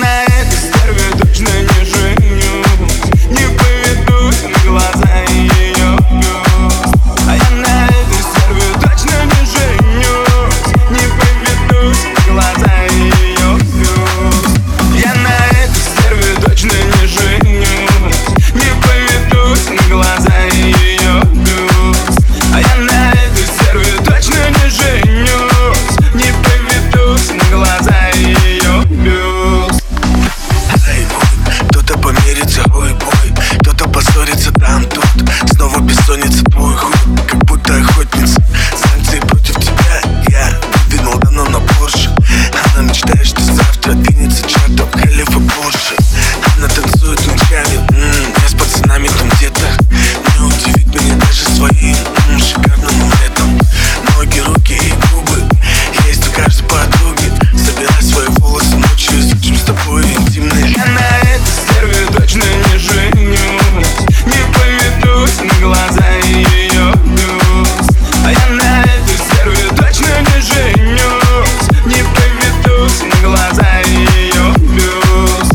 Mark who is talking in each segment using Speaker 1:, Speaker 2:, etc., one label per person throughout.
Speaker 1: на этой стерве точно не женюсь, не поведусь на глаза ее бюст. А я на этой стерве точно не женюсь, не поведусь на глаза ее бюст. Я на этой стерве точно не женюсь, не поведусь на глаза ее бюст. А я на этой стерве точно не женюсь, не поведусь на глаза ее бюст.
Speaker 2: Кто-то помирится, ой-бой, кто-то поссорится там, тут. Снова бессонница, твой хуй, как будто охотница. Санкции против тебя я выдвинул давно на Порше. Она мечтает, что завтра двинется чертов Халиф и Порше. Она танцует ночами, я с пацанами там где-то. Не удивит меня даже своим шикарным летом. Ноги, руки и губы есть у каждой подруги. Собирай свои волосы ночью, закинь с тобой интимные.
Speaker 1: Я на этой стерве точно не женюсь, не поведусь на глаза ее бюст. А я на этой стерве точно не женюсь, не поведусь на глаза ее бюст.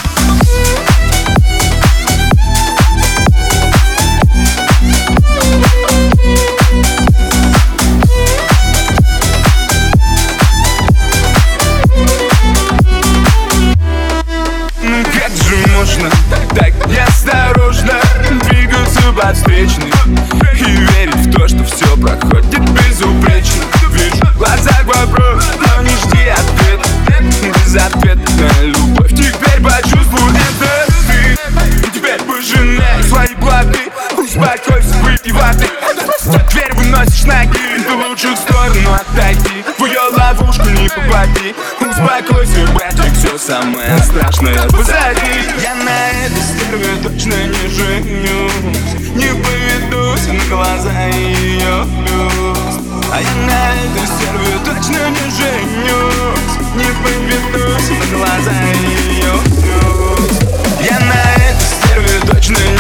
Speaker 1: Как же можно так неосторожно двигаться под встречный и верить в то, что все проходит безупречно? Вижу в глазах вопрос, но не жди ответа. Безответная любовь, теперь почувствуй это ты. И теперь пожинай свои плоды, успокойся, выпивай ты. Дверь выносишь ноги, ты в лучшую сторону отойди. В ее ловушку не попади. Успокойся, братик, все самое страшное позади. Я на этой стерве точно не женюсь, не поведусь на глаза ее бюст. А я на этой стерве точно не женюсь, не поведусь на глаза ее бюст. Я на этой стерве точно не